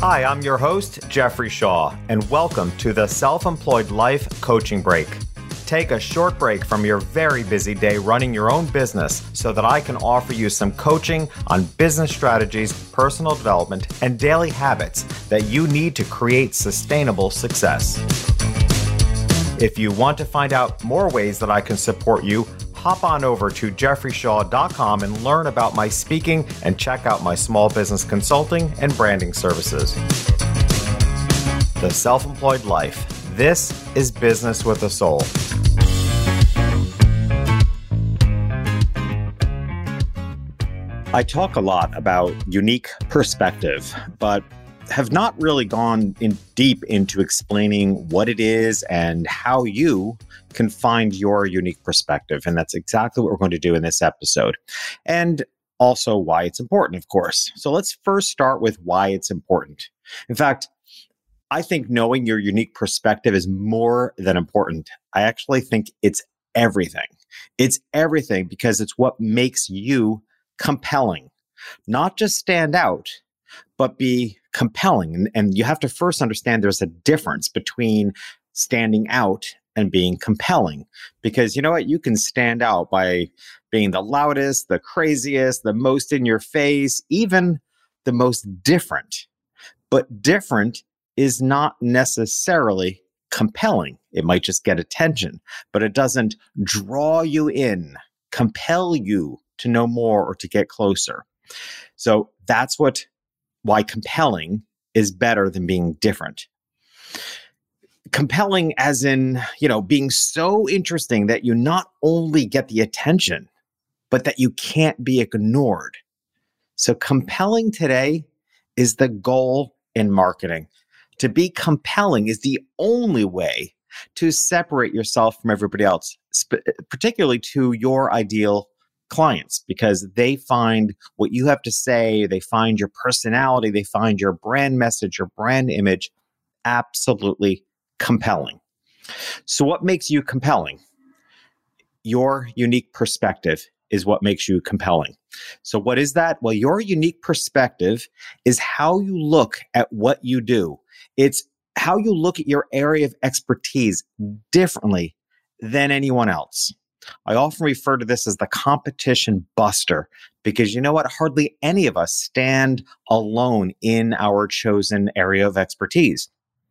Hi, I'm your host, Jeffrey Shaw, and welcome to the Self-Employed Life Coaching Break. Take a short break from your very busy day running your own business so that I can offer you some coaching on business strategies, personal development, and daily habits that you need to create sustainable success. If you want to find out more ways that I can support you, hop on over to jeffreyshaw.com and learn about my speaking and check out my small business consulting and branding services. The Self-Employed Life. This is business with a soul. I talk a lot about unique perspective, but have not really gone in deep into explaining what it is and how you can find your unique perspective. And that's exactly what we're going to do in this episode. And also why it's important, of course. So let's first start with why it's important. In fact, I think knowing your unique perspective is more than important. I actually think it's everything. It's everything because it's what makes you compelling. Not just stand out, but be compelling. And you have to first understand there's a difference between standing out and being compelling. Because you know what? You can stand out by being the loudest, the craziest, the most in your face, even the most different. But different is not necessarily compelling. It might just get attention, but it doesn't draw you in, compel you to know more or to get closer. So that's why compelling is better than being different. Compelling as in, being so interesting that you not only get the attention, but that you can't be ignored. So compelling today is the goal in marketing. To be compelling is the only way to separate yourself from everybody else, particularly to your ideal clients, because they find what you have to say, they find your personality, they find your brand message, your brand image absolutely compelling. So what makes you compelling? Your unique perspective is what makes you compelling. So what is that? Well, your unique perspective is how you look at what you do. It's how you look at your area of expertise differently than anyone else. I often refer to this as the competition buster because you know what? Hardly any of us stand alone in our chosen area of expertise.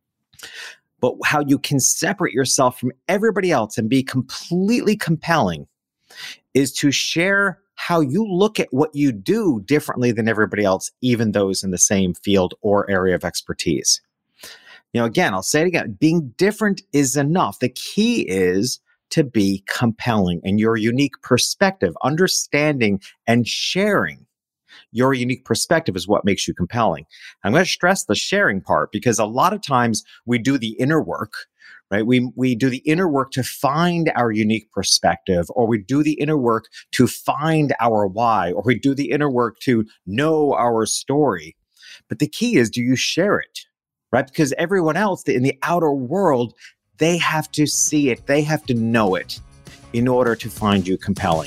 But how you can separate yourself from everybody else and be completely compelling is to share how you look at what you do differently than everybody else, even those in the same field or area of expertise. Again, I'll say it again, being different is enough. The key is to be compelling and your unique perspective, understanding and sharing your unique perspective is what makes you compelling. I'm going to stress the sharing part because a lot of times we do the inner work, right? We do the inner work to find our unique perspective, or we do the inner work to find our why, or we do the inner work to know our story. But the key is, do you share it, right? Because everyone else in the outer world, they have to see it, they have to know it in order to find you compelling.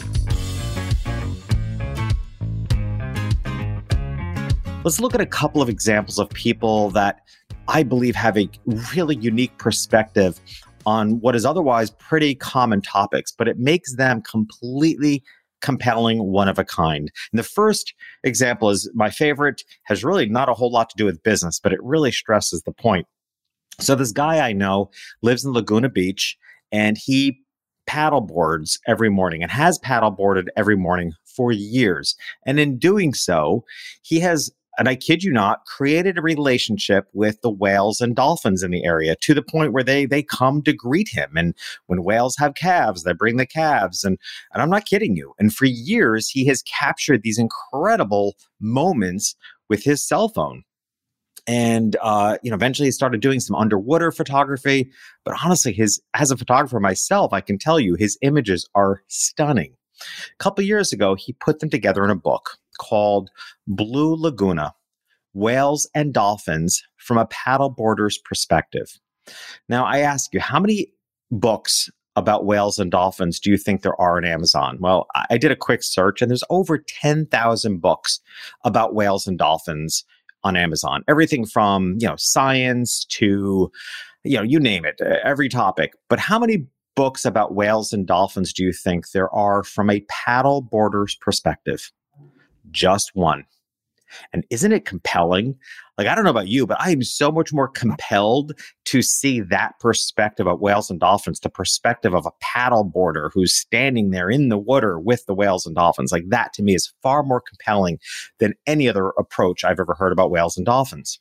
Let's look at a couple of examples of people that I believe have a really unique perspective on what is otherwise pretty common topics, but it makes them completely compelling, one of a kind. And the first example is my favorite, has really not a whole lot to do with business, but it really stresses the point. So this guy I know lives in Laguna Beach, and he paddleboards every morning and has paddleboarded every morning for years. And in doing so, he has, and I kid you not, created a relationship with the whales and dolphins in the area to the point where they come to greet him. And when whales have calves, they bring the calves. And I'm not kidding you. And for years, he has captured these incredible moments with his cell phone. And, eventually he started doing some underwater photography. But honestly, as a photographer myself, I can tell you his images are stunning. A couple of years ago, he put them together in a book called Blue Laguna, Whales and Dolphins from a Paddleboarder's Perspective. Now, I ask you, how many books about whales and dolphins do you think there are on Amazon? Well, I did a quick search and there's over 10,000 books about whales and dolphins on Amazon. Everything from, science to, you name it, every topic. But how many books about whales and dolphins do you think there are from a paddle boarder's perspective? Just one. And isn't it compelling? Like, I don't know about you, but I am so much more compelled to see that perspective of whales and dolphins, the perspective of a paddle boarder who's standing there in the water with the whales and dolphins. Like, that to me is far more compelling than any other approach I've ever heard about whales and dolphins.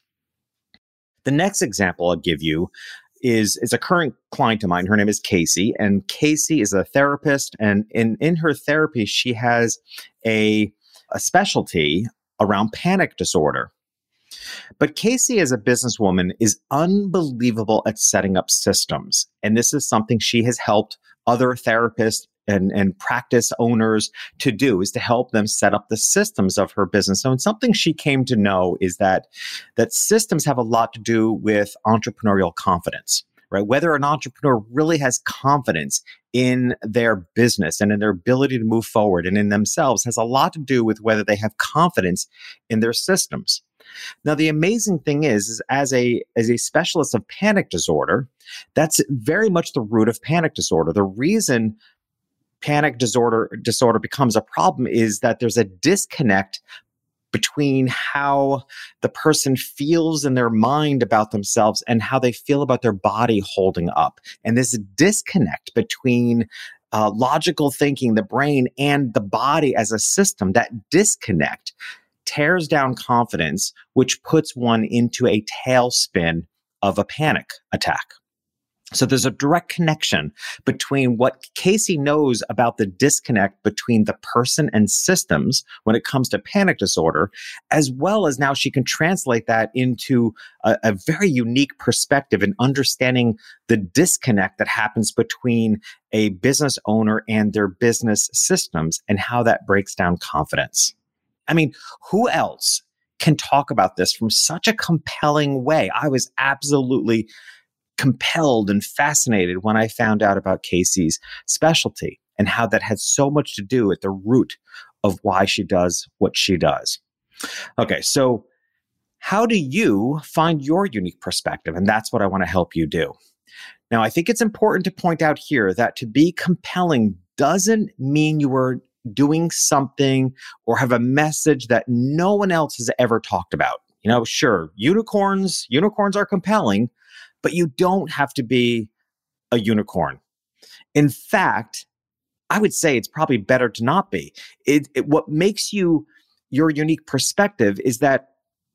The next example I'll give you is a current client of mine. Her name is Casey, and Casey is a therapist. And in her therapy, she has a specialty around panic disorder. But Casey, as a businesswoman, is unbelievable at setting up systems. And this is something she has helped other therapists and practice owners to do, is to help them set up the systems of her business. So, and something she came to know is that systems have a lot to do with entrepreneurial confidence, right? Whether an entrepreneur really has confidence in their business and in their ability to move forward and in themselves has a lot to do with whether they have confidence in their systems. Now, the amazing thing is as a specialist of panic disorder, that's very much the root of panic disorder. The reason panic disorder becomes a problem is that there's a disconnect between how the person feels in their mind about themselves and how they feel about their body holding up. And this disconnect between logical thinking, the brain, and the body as a system, that disconnect tears down confidence, which puts one into a tailspin of a panic attack. So there's a direct connection between what Casey knows about the disconnect between the person and systems when it comes to panic disorder, as well as now she can translate that into a very unique perspective in understanding the disconnect that happens between a business owner and their business systems and how that breaks down confidence. I mean, who else can talk about this from such a compelling way? I was absolutely compelled and fascinated when I found out about Casey's specialty and how that had so much to do at the root of why she does what she does. Okay, so how do you find your unique perspective? And that's what I want to help you do. Now, I think it's important to point out here that to be compelling doesn't mean you are doing something or have a message that no one else has ever talked about. Sure, unicorns are compelling, but you don't have to be a unicorn. In fact, I would say it's probably better to not be. What makes your unique perspective is that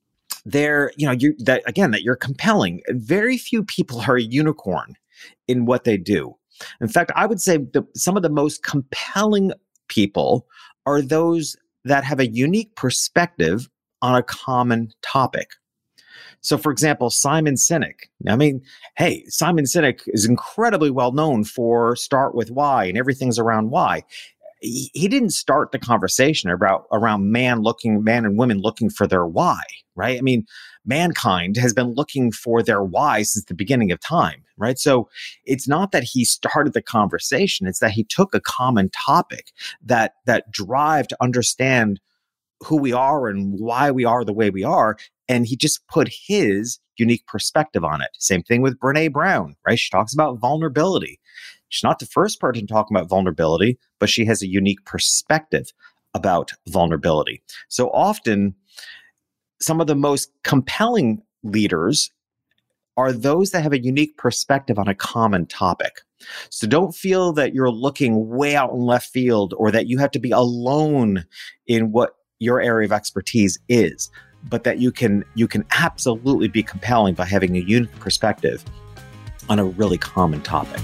that you're compelling. Very few people are a unicorn in what they do. In fact, I would say some of the most compelling people are those that have a unique perspective on a common topic. So, for example, Simon Sinek. I mean, hey, Simon Sinek is incredibly well known for Start With Why and everything's around why. He didn't start the conversation around man and women looking for their why, right? I mean, mankind has been looking for their why since the beginning of time, right? So it's not that he started the conversation, it's that he took a common topic, that drive to understand who we are and why we are the way we are, and he just put his unique perspective on it. Same thing with Brené Brown, right? She talks about vulnerability. She's not the first person talking about vulnerability, but she has a unique perspective about vulnerability. So often, some of the most compelling leaders are those that have a unique perspective on a common topic. So don't feel that you're looking way out in left field or that you have to be alone in what your area of expertise is, but that you can absolutely be compelling by having a unique perspective on a really common topic.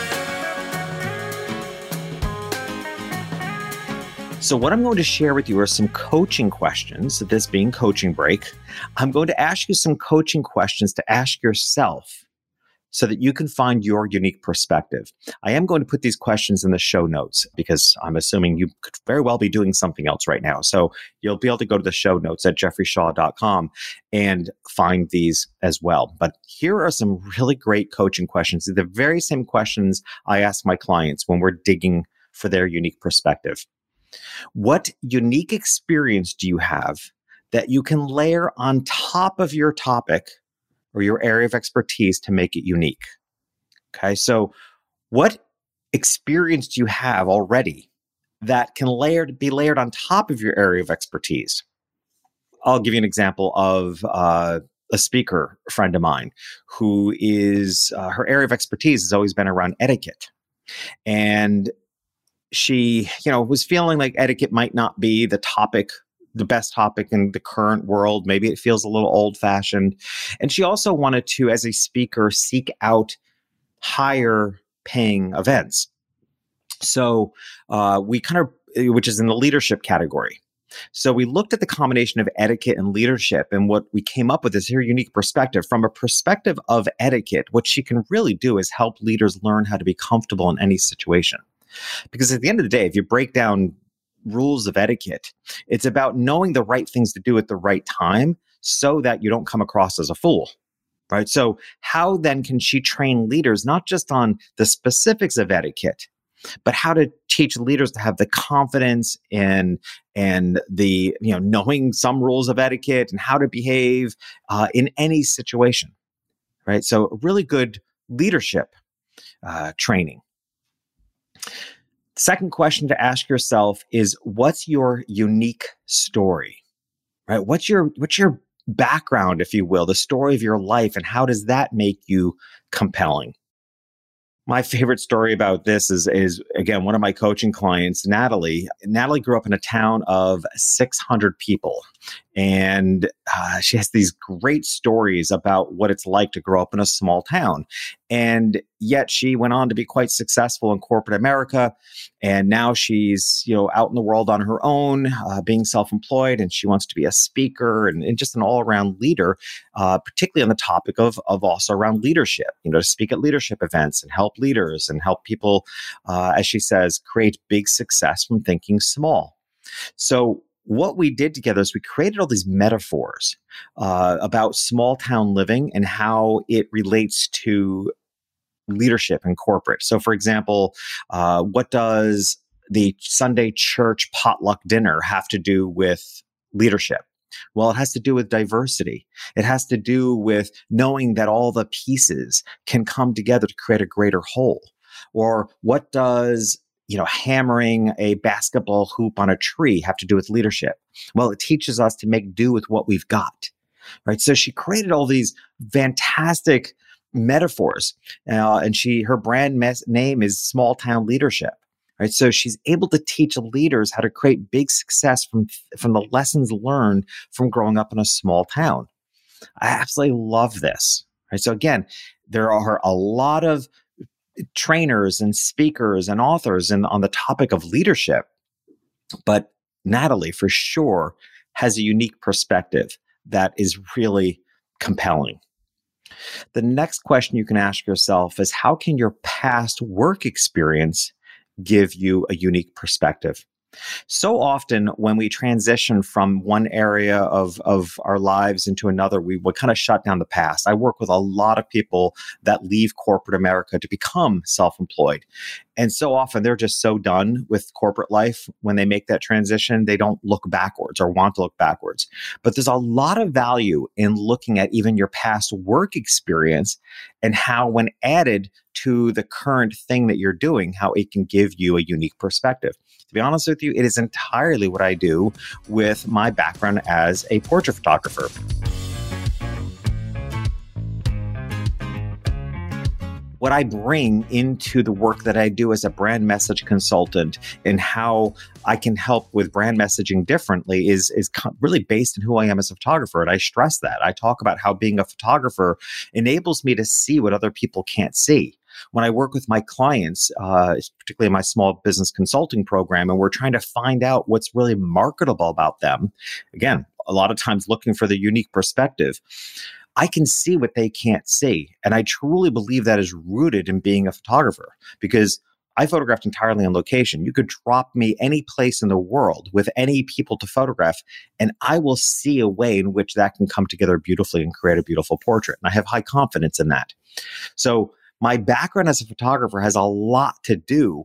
So what I'm going to share with you are some coaching questions, this being Coaching Break. I'm going to ask you some coaching questions to ask yourself so that you can find your unique perspective. I am going to put these questions in the show notes because I'm assuming you could very well be doing something else right now. So you'll be able to go to the show notes at jeffreyshaw.com and find these as well. But here are some really great coaching questions. They're the very same questions I ask my clients when we're digging for their unique perspective. What unique experience do you have that you can layer on top of your topic or your area of expertise to make it unique. Okay, so what experience do you have already that can be layered on top of your area of expertise? I'll give you an example of a speaker friend of mine who is her area of expertise has always been around etiquette. And she, was feeling like etiquette might not be the best topic in the current world. Maybe it feels a little old fashioned. And she also wanted to, as a speaker, seek out higher paying events. So which is in the leadership category. So we looked at the combination of etiquette and leadership, and what we came up with is her unique perspective. From a perspective of etiquette, what she can really do is help leaders learn how to be comfortable in any situation. Because at the end of the day, if you break down rules of etiquette, it's about knowing the right things to do at the right time so that you don't come across as a fool. Right? So how then can she train leaders not just on the specifics of etiquette, but how to teach leaders to have the confidence and the knowing some rules of etiquette and how to behave in any situation, right? So really good leadership training. Second question to ask yourself is, what's your unique story, right? What's your background, if you will, the story of your life, and how does that make you compelling? My favorite story about this is again, one of my coaching clients, Natalie. Natalie grew up in a town of 600 people. And she has these great stories about what it's like to grow up in a small town. And yet she went on to be quite successful in corporate America. And now she's, out in the world on her own, being self-employed, and she wants to be a speaker and just an all-around leader, particularly on the topic of also around leadership, to speak at leadership events and help leaders and help people, as she says, create big success from thinking small. So what we did together is we created all these metaphors about small town living and how it relates to leadership and corporate. So, for example, what does the Sunday church potluck dinner have to do with leadership? Well, it has to do with diversity. It has to do with knowing that all the pieces can come together to create a greater whole. Or what does hammering a basketball hoop on a tree have to do with leadership? Well, it teaches us to make do with what we've got, right? So she created all these fantastic metaphors, and her brand name is Small Town Leadership, right? So she's able to teach leaders how to create big success from the lessons learned from growing up in a small town. I absolutely love this, right? So again, there are a lot of trainers and speakers and authors on the topic of leadership, but Natalie for sure has a unique perspective that is really compelling. The next question you can ask yourself is, how can your past work experience give you a unique perspective? So often when we transition from one area of our lives into another, we would kind of shut down the past. I work with a lot of people that leave corporate America to become self-employed. And so often they're just so done with corporate life. When they make that transition, they don't look backwards or want to look backwards. But there's a lot of value in looking at even your past work experience and how, when added to the current thing that you're doing, how it can give you a unique perspective. To be honest with you, it is entirely what I do with my background as a portrait photographer. What I bring into the work that I do as a brand message consultant and how I can help with brand messaging differently is really based on who I am as a photographer. And I stress that. I talk about how being a photographer enables me to see what other people can't see. When I work with my clients, particularly in my small business consulting program, and we're trying to find out what's really marketable about them, again, a lot of times looking for the unique perspective, I can see what they can't see. And I truly believe that is rooted in being a photographer, because I photographed entirely on location. You could drop me any place in the world with any people to photograph, and I will see a way in which that can come together beautifully and create a beautiful portrait. And I have high confidence in that. So my background as a photographer has a lot to do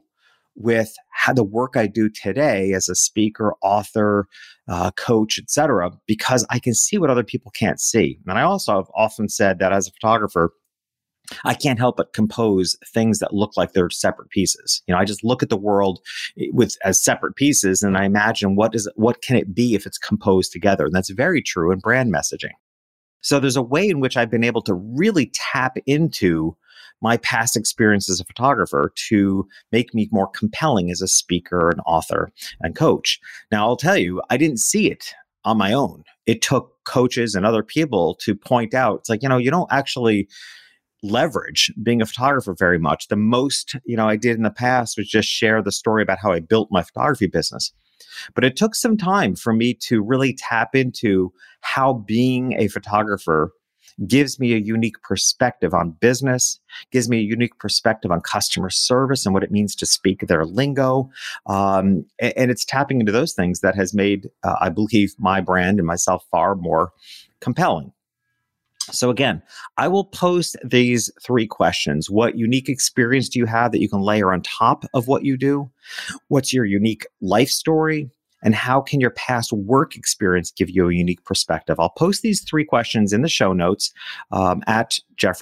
with how the work I do today as a speaker, author, coach, etc., because I can see what other people can't see. And I also have often said that as a photographer, I can't help but compose things that look like they're separate pieces. I just look at the world as separate pieces, and I imagine what can it be if it's composed together. And that's very true in brand messaging. So there's a way in which I've been able to really tap into my past experience as a photographer to make me more compelling as a speaker and author and coach. Now, I'll tell you, I didn't see it on my own. It took coaches and other people to point out, it's like, you don't actually leverage being a photographer very much. The most, I did in the past was just share the story about how I built my photography business. But it took some time for me to really tap into how being a photographer gives me a unique perspective on business, gives me a unique perspective on customer service and what it means to speak their lingo. And it's tapping into those things that has made, I believe, my brand and myself far more compelling. So again, I will post these 3 questions. What unique experience do you have that you can layer on top of what you do? What's your unique life story? And how can your past work experience give you a unique perspective? I'll post these 3 questions in the show notes at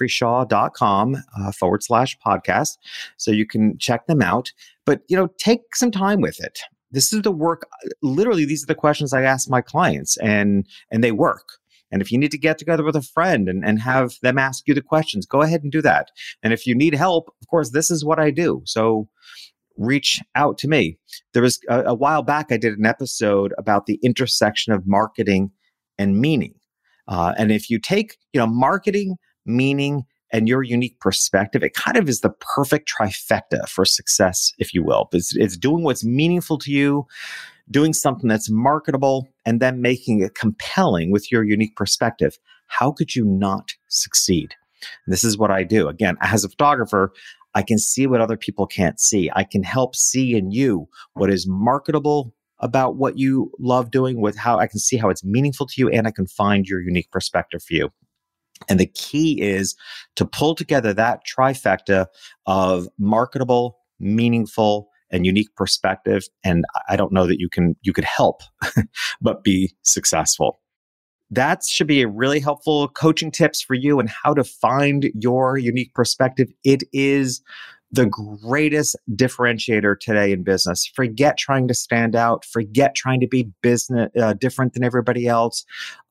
jeffreyshaw.com/podcast. So you can check them out. But, take some time with it. This is the work. Literally, these are the questions I ask my clients, and they work. And if you need to get together with a friend and have them ask you the questions, go ahead and do that. And if you need help, of course, this is what I do. So reach out to me. There was a while back, I did an episode about the intersection of marketing and meaning. And if you take, marketing, meaning, and your unique perspective, it kind of is the perfect trifecta for success, if you will. It's doing what's meaningful to you, doing something that's marketable, and then making it compelling with your unique perspective. How could you not succeed? And this is what I do. Again, as a photographer, I can see what other people can't see. I can help see in you what is marketable about what you love doing, with how I can see how it's meaningful to you, and I can find your unique perspective for you. And the key is to pull together that trifecta of marketable, meaningful, and unique perspective. And I don't know that you could help but be successful. That should be a really helpful coaching tips for you and how to find your unique perspective. It is the greatest differentiator today in business. Forget trying to stand out. Forget trying to be different than everybody else.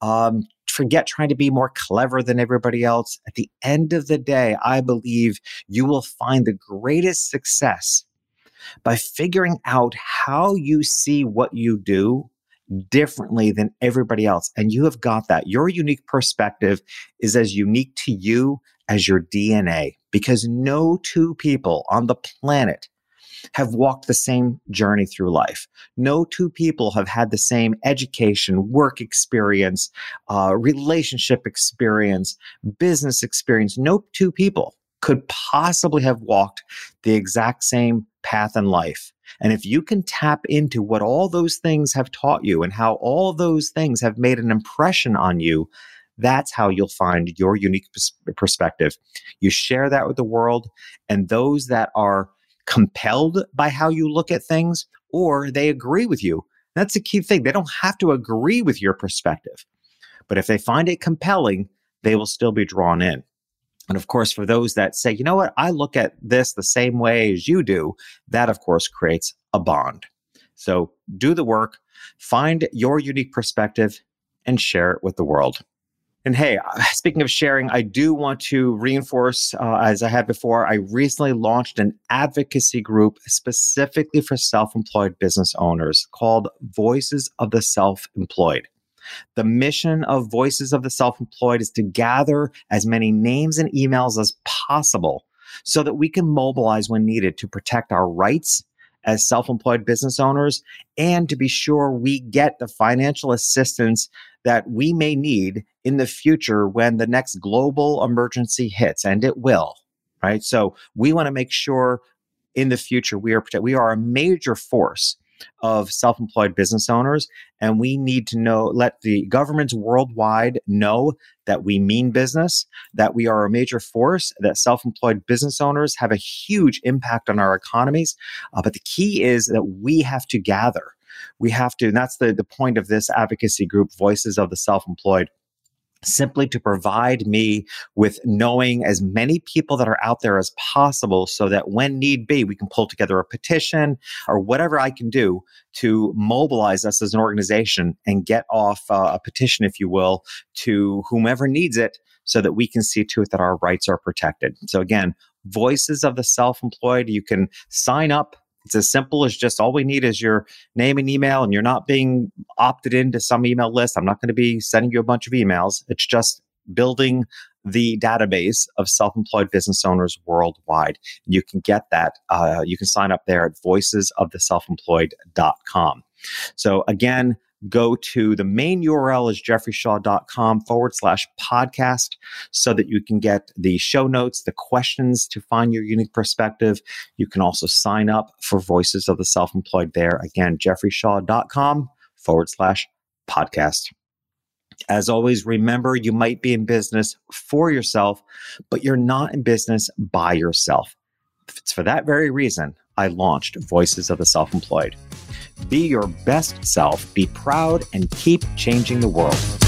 Forget trying to be more clever than everybody else. At the end of the day, I believe you will find the greatest success by figuring out how you see what you do differently than everybody else. And you have got that. Your unique perspective is as unique to you as your DNA, because no 2 people on the planet have walked the same journey through life. No 2 people have had the same education, work experience, relationship experience, business experience. No 2 people could possibly have walked the exact same path in life. And if you can tap into what all those things have taught you and how all those things have made an impression on you, that's how you'll find your unique perspective. You share that with the world, and those that are compelled by how you look at things, or they agree with you. That's a key thing. They don't have to agree with your perspective, but if they find it compelling, they will still be drawn in. And of course, for those that say, you know what, I look at this the same way as you do, that of course creates a bond. So do the work, find your unique perspective, and share it with the world. And hey, speaking of sharing, I do want to reinforce, as I had before, I recently launched an advocacy group specifically for self-employed business owners called Voices of the Self-Employed. The mission of Voices of the Self-Employed is to gather as many names and emails as possible so that we can mobilize when needed to protect our rights as self-employed business owners, and to be sure we get the financial assistance that we may need in the future when the next global emergency hits, and it will, right? So we want to make sure in the future we are protected. We are a major force of self-employed business owners. And we need to let the governments worldwide know that we mean business, that we are a major force, that self-employed business owners have a huge impact on our economies. But the key is that we have to gather. We have to, and that's the point of this advocacy group, Voices of the Self-Employed, simply to provide me with knowing as many people that are out there as possible so that when need be, we can pull together a petition or whatever I can do to mobilize us as an organization and get off a petition, if you will, to whomever needs it so that we can see to it that our rights are protected. So again, Voices of the Self-Employed, you can sign up. It's as simple as just all we need is your name and email, and you're not being opted into some email list. I'm not going to be sending you a bunch of emails. It's just building the database of self-employed business owners worldwide. You can get that. You can sign up there at voicesoftheselfemployed.com. So again, go to the main URL is jeffreyshaw.com/podcast so that you can get the show notes, the questions to find your unique perspective. You can also sign up for Voices of the Self-Employed there. Again, jeffreyshaw.com/podcast. As always, remember, you might be in business for yourself, but you're not in business by yourself. It's for that very reason I launched Voices of the Self-Employed. Be your best self, be proud, and keep changing the world.